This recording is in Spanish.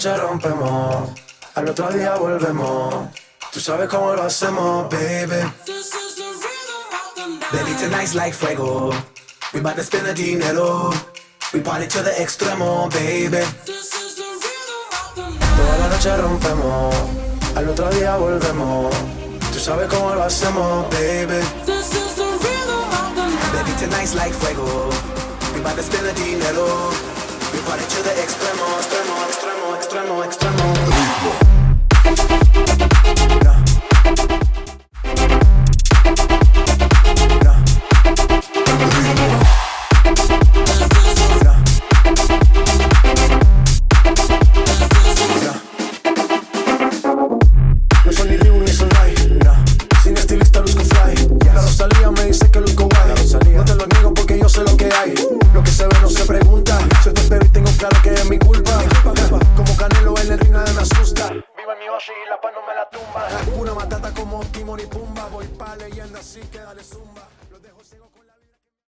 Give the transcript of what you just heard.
noche rompemos, al otro día volvemos. Tú sabes cómo lo hacemos, baby. Baby, tonight's like fuego. We bout to spend the dinero. We party to the extremo, baby. Toda la noche rompemos, al otro día volvemos. Tú sabes cómo lo hacemos, baby. Baby, tonight's like fuego. We bout to spend the dinero. We party to the extremo, extremo, extremo, extremo, extremo. No soy ni Ryu ni Sonai, sin estilista luzco fly. La Rosalía me dice que luzco guay. No te lo niego porque yo sé lo que hay. Lo que se ve no se pregunta. Yo te espero y tengo claro que es mi culpa. Como Canelo en el ring nada me asusta. Viva mi Oshi y la pano